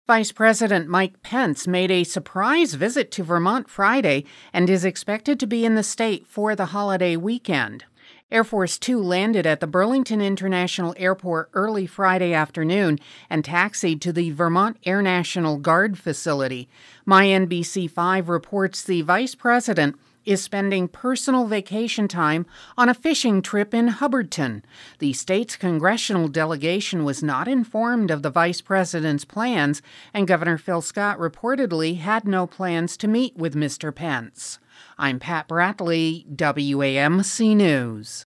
Vice President Mike Pence made a surprise visit to Vermont Friday and is expected to be in the state for the holiday weekend. Air Force Two landed at the Burlington International Airport early Friday afternoon and taxied to the Vermont Air National Guard facility. MyNBC5 reports the vice president is spending personal vacation time on a fishing trip in Hubbardton. The state's congressional delegation was not informed of the vice president's plans, and Governor Phil Scott reportedly had no plans to meet with Mr. Pence. I'm Pat Bradley, WAMC News.